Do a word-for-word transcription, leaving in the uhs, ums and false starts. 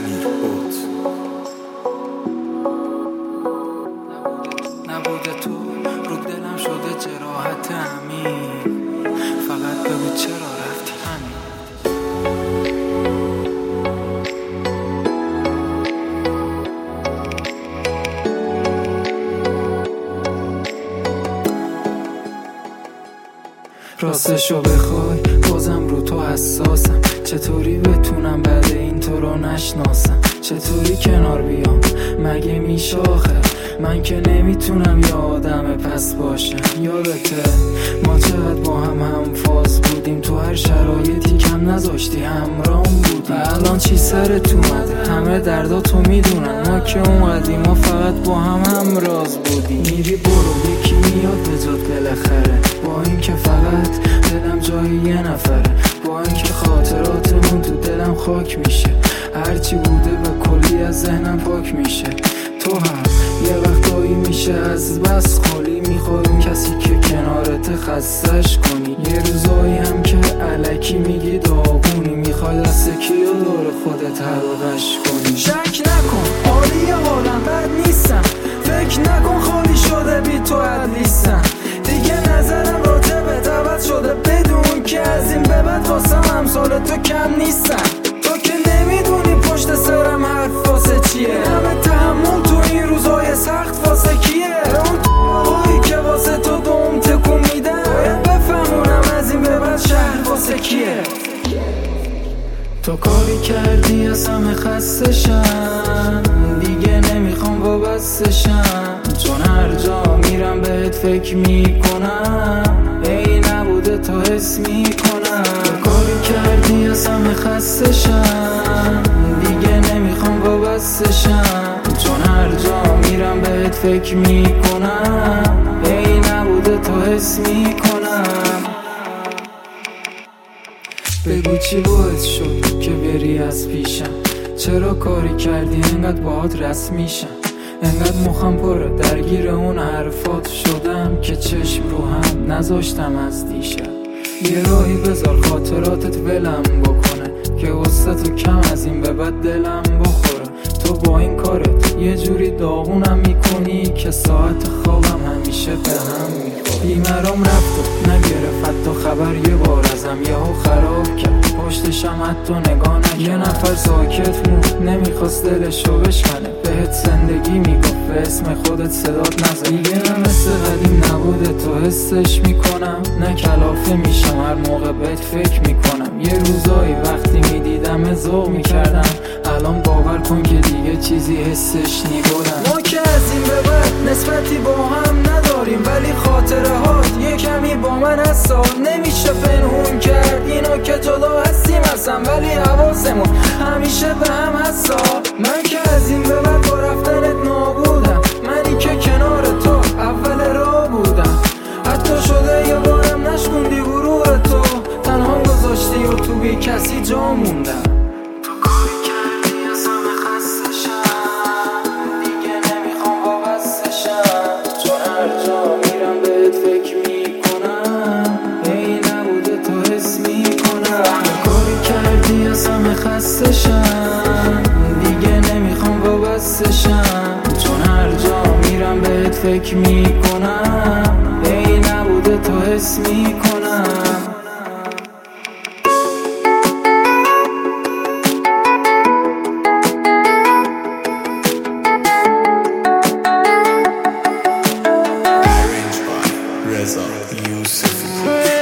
دنی بود نبوده تو رو دلم شده جراحت همین، فقط بگو چرا رفتی همین. راستشو بخوای بازم رو تو حساسم، چطوری بتونم بعد این تو رو نشناسم، چطوری کنار بیام مگه میشه آخه، من که نمیتونم یه آدم پس باشم. یادته ما چقدر با هم هم فاز بودیم، تو هر شرایطی کم نذاشتی همرام بودیم. الان چی سرت اومده؟ همه درداتو میدونن، ما که اومدیم ما فقط با هم هم راز بودیم. میری برو یکی میاد به جات بالاخره، با این که فقط دلم جای یه نفره، با این که خاطراتمون تو دلم خاک میشه، هرچی بوده به کلی از ذهنم پاک میشه. تو هم یه وقتایی میشه از بس خالی، میخوای اون کسی که کنارت خستش کنی، یه روزایی هم که الکی میگی داغونی، میخوای دست کیو دور خودت حلقش کنی. شک نکن عالی حالم بد نیستم، فکر نکن خالی شده بی تو ادلیستم، دیگه نظرم راجع به دعوت شده، بدون که از این به بعد واسم امثال تو کم نیستم. تو که نمیدونی پشت سرم حرف واسه چیه، همه تحمل تو این روزای سخت واسه کیه، اون آقایی که واسه تو دوم تکون میدن، باید بفهمونم از این به بعد شهر واسه کیه. تو کاری کردی از همه خستشم، دیگه نمیخوام وابستشم، چون هر جا میرم بهت فکر میکنم، ای نبوده تو حس میکنم. تو کاری کردی از همه خستشم، دیگه نمیخوام وابستشم، چون هر جا میرم بهت فکر میکنم، ای نبوده تو حس میکنم. بگو چی باعث شد که بری از پیشم، چرا کاری کردی انقدر باهات رسم میشم، انقدر مخم پره درگیر اون حرفات شدم که چشم رو هم نذاشتم از دیشب. یه راهی بذار خاطراتت ولم بکنه، که واسه تو کم از این به بعد دلم بخوره. تو با این کارت یه جوری داغونم میکنی که ساعت خوابم همیشه به هم میخوره. بیمرام رفت و نگرفت حتی خبر یه بار ازم، یهو خراب کرد پشتشم حتی نگاه نکرد. یه نفر ساکت مون نمیخواست دلشو بشکنه، بهت زندگی میگفت به اسم خودت صدات نزد. دیگه نه مثل قدیم نبوده تو حسش میکنم، نه کلافه میشم هر موقع بهت فکر میکنم. یه روزایی وقتی میدیدم ذوق میکردم، الان باور کن که دیگه چیزی حسش نیبودم. ما که از این به بعد نسبتی با هم نداریم، ولی خاطره هات یه کمی با من هستا، نمیشه پنهون کرد اینو که جدا هستیم اصلا، ولی حواسمون همیشه به هم هستا. من که از این به بعد با رفتنت نابودم، منی که کنار تو اول راه بودم، حتی شده یه بارم نشکوندی غرور تو، تنها گذاشتی و تو بی کسی جا موندم. خستشم دیگه نمیخوام وابستشم، چون هر جا میرم بهت فکر میکنم، ای نبوده تو حس میکنم. رضا یوسفی.